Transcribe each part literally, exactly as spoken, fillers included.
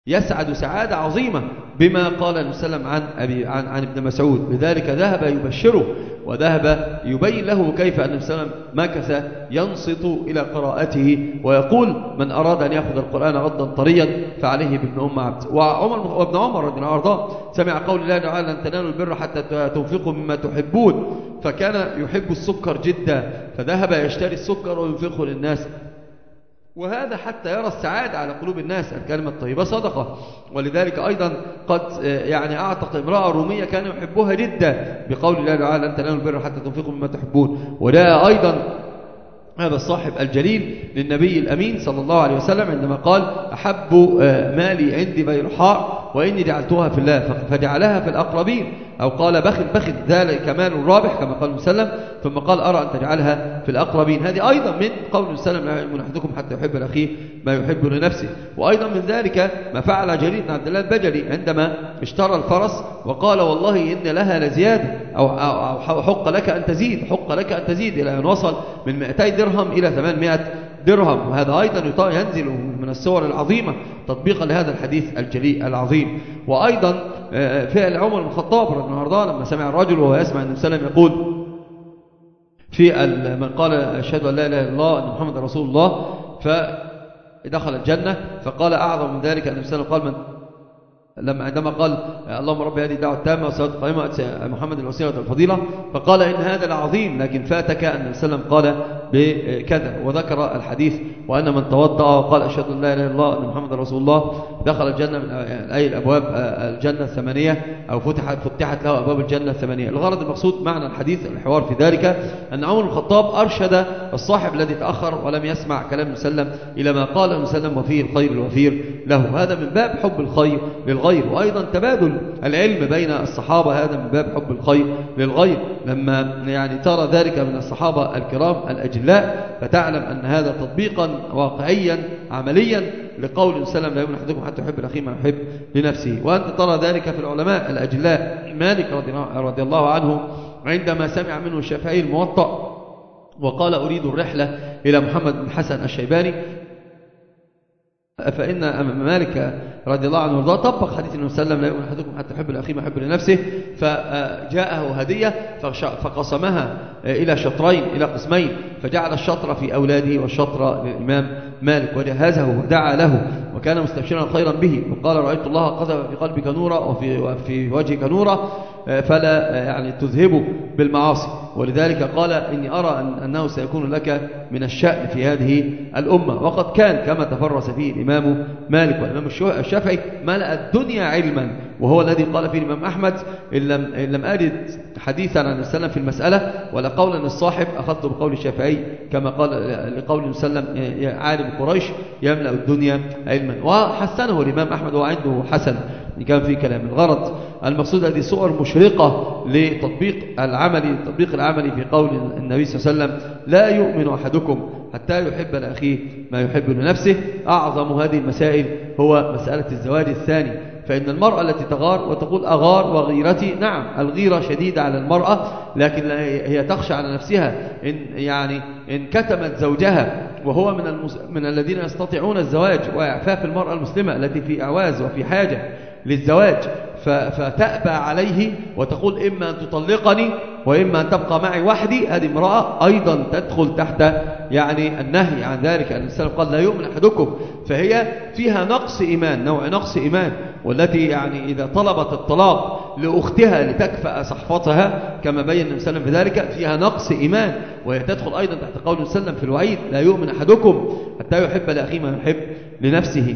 يسعد سعادة عظيمة بما قال النبي صلى الله عليه وسلم عن, أبي عن, عن ابن مسعود. لذلك ذهب يبشره وذهب يبين له كيف أن النبي صلى الله عليه وسلم مكث ينصت إلى قراءته ويقول من أراد أن يأخذ القرآن غضا طريا فعليه بابن أم عبد. وعمر وابن عمر رضي الله عنه سمع قول الله تعالى لن تنالوا البر حتى تنفقوا مما تحبون، فكان يحب السكر جدا فذهب يشتري السكر وينفقه للناس، وهذا حتى يرى السعادة على قلوب الناس. الكلمة الطيبة صدقة. ولذلك أيضا قد يعني أعتق امرأة رومية كان يحبها جدا بقول الله تعالى لن تنالوا البر حتى تنفقوا مما تحبون. وده أيضا هذا الصاحب الجليل للنبي الأمين صلى الله عليه وسلم عندما قال أحب مالي عندي بيرحاء وإني جعلتها في الله فجعلها في الأقربين، أو قال بخل بخل ذلك كمال الرابح كما قال وسلم، ثم قال أرى أن تجعلها في الأقربين. هذه أيضا من قول وسلم لا يؤمن أحدكم حتى يحب لأخيه ما يحب لنفسه. وأيضا من ذلك ما فعل جرير بن عبد الله البجلي عندما اشترى الفرس وقال والله إن لها لزيادة أو, أو, أو حق لك أن تزيد حق لك أن تزيد إلى أن وصل من مئتي درهم إلى ثمانمائة درهم. وهذا أيضا ينزل من الصور العظيمة تطبيقا لهذا الحديث الجليل العظيم. وأيضا فعل عمر بن الخطاب رضي الله عنه لما سمع الرجل وهو يسمع النبي صلى الله عليه وسلم يقول في من قال أشهد أن لا إله إلا الله أن محمد رسول الله فدخل الجنة، فقال أعظم من ذلك أن النبي صلى الله عليه وسلم قال من لما عندما قال اللهم رب هذه الدعوة التامة والصلاة القائمة محمد الوسيلة والفضيلة، فقال إن هذا العظيم لكن فاتك أن النبي صلى الله عليه وسلم قال بكذا، وذكر الحديث وأن من توضأ وقال أشهد أن لا إله إلا الله أن محمد رسول الله دخل الجنة من أي الأبواب الجنة الثمانية أو فتحت فتحت له أبواب الجنة الثمانية. الغرض المقصود معنى الحديث الحوار في ذلك أن عمر بن الخطاب أرشد الصاحب الذي تأخر ولم يسمع كلام النبي صلى الله عليه وسلم إلى ما قال النبي صلى الله عليه وسلم وفيه الخير الوفير له. هذا من باب حب الخير للغير. وأيضا تبادل العلم بين الصحابة هذا من باب حب الخير للغير. لما يعني ترى ذلك من الصحابة الكرام الأجلاء فتعلم أن هذا تطبيقا واقعيا عمليا لقول النبي صلى الله عليه وسلم لا يؤمن أحدكم حتى يحب لأخيه ما يحب لنفسه. وأنت ترى ذلك في العلماء الأجلاء. مالك رضي الله عنه عندما سمع منه الشافعي الموطأ وقال أريد الرحلة إلى محمد بن حسن الشيباني، فإن مالك رضي الله عنه وارضاه طبق حديث النبي صلى الله عليه وسلم لا يؤمن أحدكم حتى يحب لأخيه ما يحب لنفسه، فجاءه هدية فقسمها إلى شطرين إلى قسمين، فجعل الشطر في أولاده والشطر للإمام مالك وجهزه ودعا له وكان مستبشرا خيرا به، وقال رأيت الله قذف في قلبك نورا وفي, وفي وجهك نورا فلا يعني تذهبه بالمعاصي. ولذلك قال إني أرى أن أنه سيكون لك من الشأن في هذه الأمة. وقد كان كما تفرس فيه الإمام مالك والإمام الشافعي ملأ الدنيا علما، وهو الذي قال فيه الإمام أحمد إن لم, إن لم أجد حديثا عن السلام في المسألة ولا قولا الصاحب أخذت بقول الشافعي كما قال لقول السلام عالم قريش يملأ الدنيا علما. وحسنه الإمام أحمد وعنده حسن كان في كلام. الغرض المقصود هذه صور مشرقة لتطبيق العملي التطبيق العملي في قول النبي صلى الله عليه وسلم لا يؤمن أحدكم حتى يحب لأخيه ما يحب لنفسه. أعظم هذه المسائل هو مسألة الزواج الثاني، فإن المرأة التي تغار وتقول أغار وغيرتي، نعم الغيرة شديدة على المرأة لكن هي تخشى على نفسها إن يعني إن كتمت زوجها وهو من المس... من الذين يستطيعون الزواج وإعفاف المرأة المسلمة التي في إعواز وفي حاجة للزواج فتأبى عليه وتقول إما أن تطلقني وإما أن تبقى معي وحدي، هذه امرأة أيضا تدخل تحت يعني النهي عن ذلك. النبي صلى الله عليه وسلم قال لا يؤمن أحدكم، فهي فيها نقص إيمان، نوع نقص إيمان. والتي يعني إذا طلبت الطلاق لأختها لتكفأ صحفتها كما بين النبي صلى الله عليه وسلم بذلك فيها نقص إيمان، وهي تدخل أيضا تحت قول النبي صلى الله عليه وسلم في الوعيد لا يؤمن أحدكم حتى يحب لأخيه ما يحب لنفسه.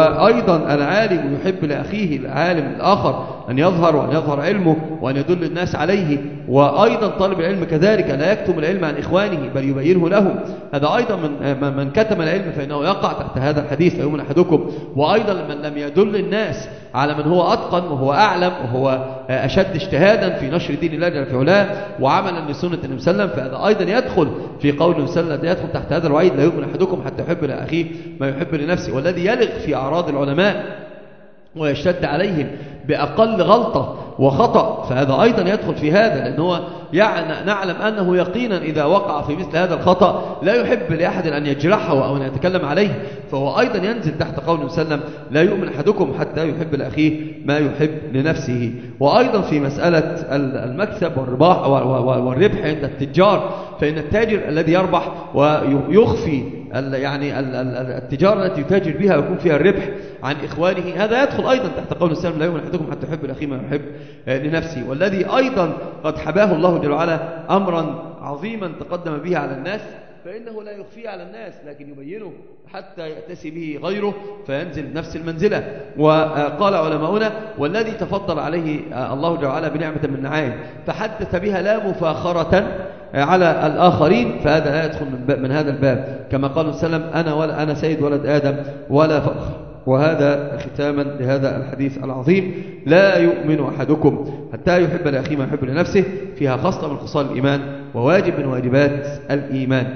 وأيضا العالم يحب لأخيه العالم الآخر أن يظهر وأن يظهر علمه وأن يدل الناس عليه. وأيضا طالب العلم كذلك لا يكتم العلم عن إخوانه بل يبينه لهم. هذا أيضا من من كتم العلم فإنه يقع تحت هذا الحديث لا يؤمن أحدكم. وأيضا من لم يدل الناس على من هو أتقن وهو أعلم وهو أشد اجتهادا في نشر دين الله جل في علاه وعملا لسنة النبي صلى الله عليه وسلم، فهذا أيضا يدخل في قول النبي صلى الله عليه وسلم يدخل تحت هذا الوعيد لا يؤمن أحدكم حتى يحب لأخيه ما يحب لنفسه. والذي يلغ في أعراض العلماء ويشتد عليهم بأقل غلطة وخطأ، فهذا أيضا يدخل في هذا، لأنه هو يعني نعلم أنه يقينا إذا وقع في مثل هذا الخطأ لا يحب لأحد أن يجرحه أو أن يتكلم عليه، فهو أيضا ينزل تحت قوله صلى الله عليه وسلم لا يؤمن أحدكم حتى يحب لأخيه ما يحب لنفسه. وأيضا في مسألة المكسب والرباح والربح عند التجار، فإن التاجر الذي يربح ويخفي يعني التجارة التي يتاجر بها ويكون فيها الربح عن إخوانه، هذا يدخل أيضا تحت قول السلام لا يؤمن أحدكم حتى يحب لأخيه ما يحب لنفسه. والذي أيضا قد حباه الله جل وعلا أمرا عظيما تقدم به على الناس، فإنه لا يخفيه على الناس لكن يبينه حتى يأتسي به غيره فينزل بنفس المنزلة. وقال علماؤنا والذي تفضل عليه الله جل وعلا بنعمة من نعائم فحدث بها لا مفاخرة على الآخرين، فهذا لا يدخل من, من هذا الباب، كما قال السلام أنا ولا أنا سيد ولد آدم ولا فخر. وهذا ختاما لهذا الحديث العظيم لا يؤمن أحدكم حتى يحب لأخيه ما يحب لنفسه، فيها خصلة من خصال الإيمان وواجب من واجبات الإيمان.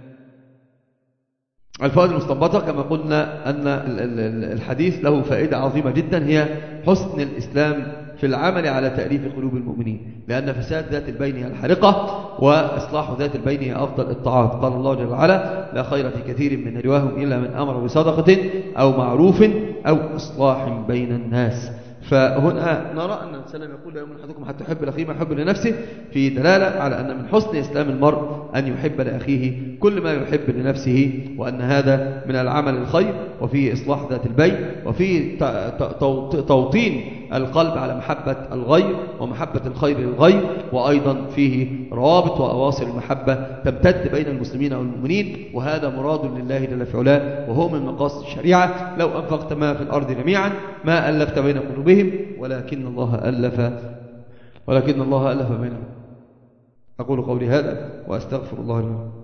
الفوائد المستنبطة كما قلنا أن الحديث له فائدة عظيمة جدا، هي حسن الإسلام في العمل على تأليف قلوب المؤمنين، لأن فساد ذات البين هي الحرقة وإصلاح ذات البين هي أفضل الطاعات. قال الله جل وعلا لا خير في كثير من نجواهم إلا من أمر بصدقة أو معروف أو إصلاح بين الناس. فهنا نرى أن السلام يقول لا يؤمن أحدكم حتى يحب لأخيه ما يحب لنفسه، في دلالة على أن من حسن إسلام المرء أن يحب لأخيه كل ما يحب لنفسه، وأن هذا من العمل الخير، وفيه إصلاح ذات البين، وفيه توطين القلب على محبة الغير ومحبة الخير للغير، وأيضا فيه روابط وأواصر المحبة تمتد بين المسلمين والمؤمنين، وهذا مراد لله جل في علاه وهو من مقاصد الشريعة. لو أنفقت ما في الأرض جميعا ما ألفت بين قلوبهم ولكن الله ألف ولكن الله ألف بينهم. أقول قولي هذا وأستغفر الله لي.